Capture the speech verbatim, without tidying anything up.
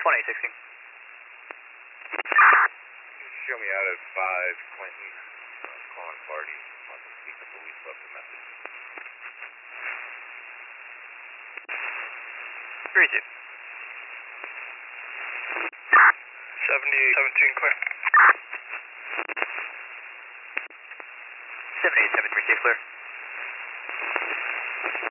twenty sixteen. Show me out at five, Clinton. Uh, calling party. Want to speak to police, left a message. Three two. seventy-eight seventeen clear. seventy-eight seven three clear.